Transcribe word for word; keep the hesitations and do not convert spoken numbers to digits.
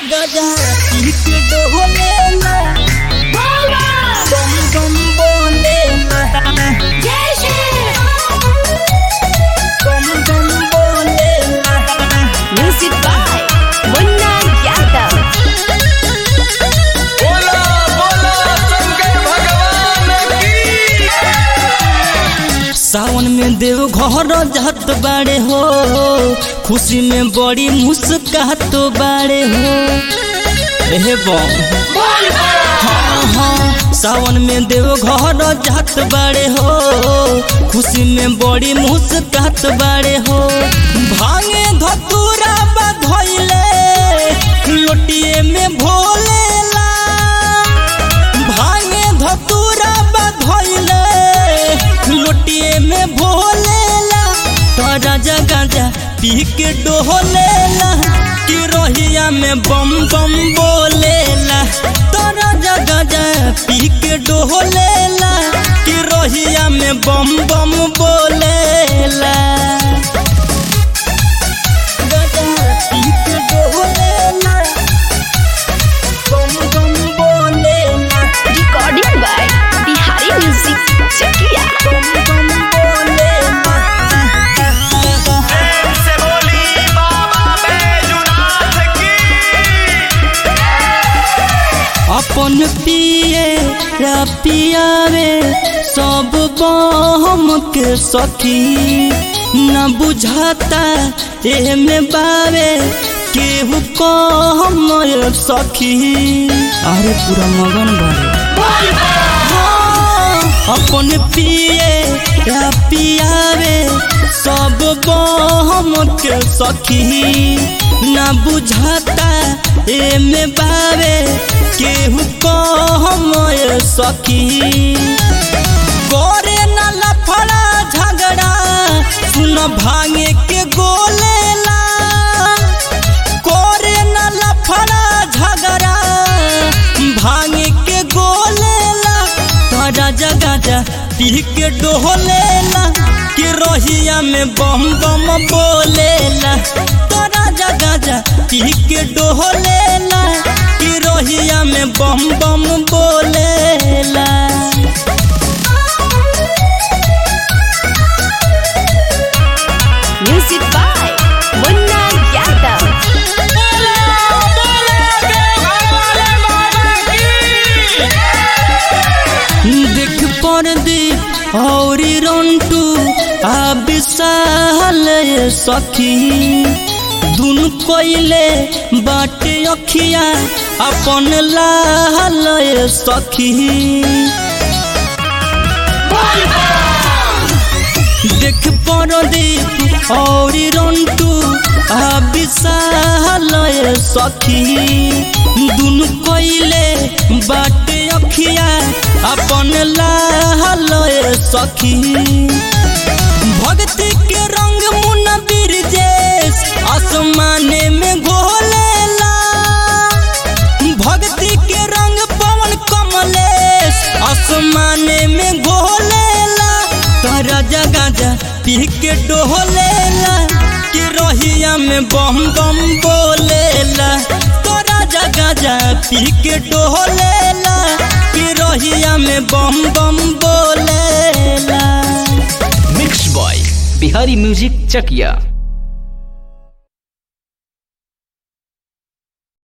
गजा पीक डोलेला बम बम बोलेला जय श्री बम बम बोलेला म्यूजिक बाय मुन्ना यादव। बोला बोला शंकर भगवान की। सावन में देव घर जात बाड़े हो, खुशी में बड़ी मुस्कात बाड़े हो। एहे बम हाँ हाँ सावन में देव घर जात बाड़े हो, खुशी में बड़ी मुस्कात बाड़े हो। भांगे धतूरा बधइले लोटिए में भोलेला, भांगे धतूरा बधइले लोटिए में भोलेला। तोरा जगह जा पी के डोलेला कि रोहिया में बम बम बोलेला। तोरा जगह जा पी के डोलेला कि रोहिया में बम बम बोलेला। गजा पी के डोलेला बम बम बोलेला recording by Bihari music Chakiya. बम बम बोलेला। प्रेम से बोली बाबा बैजूनाथ की। अपन पिए या पियावे सब बम के सखी, न बुझाता ए में बावे केहू कम सखी। अरे पूरा मगन बारे हाँ, अपन पिए या पियावे सब बम के सखी, न बुझाता ए में बावे केहू कम सखी। गोरे न लफड़ा झगड़ा सुन भांगे के गोलेला, गोरे न लफड़ा झगड़ा भांगे के गोलेला। तोरा जगह जा पी के डोलेला कि रोहिया में बम बम बोलेला। तोरा जगह जा पी के डोलेला कि रोहिया में बम बम बोलेला। Music by Munna Yadav. देख पर दी और रंटू आ विशाल सखी, दुन कोइले बाटे अखिया अपन लाल सखी। देख परदीप और रंटू आ विशाल सखी, दुन कोइले बाटे अखिया अपन लाल सखी। भक्ति के रंग मुन्ना बिरजेश आसमाने में घोलेला, भक्ति के रंग पवन कमलेश आसमाने में घोलेला। तोरा जगह जा पी के डोलेला कि रोहिया में बम बम बोलेला। तोरा जगह जा पी के डोलेला कि रोहिया में बम बम बोलेला। मिक्स बॉय बिहारी म्यूजिक चकिया।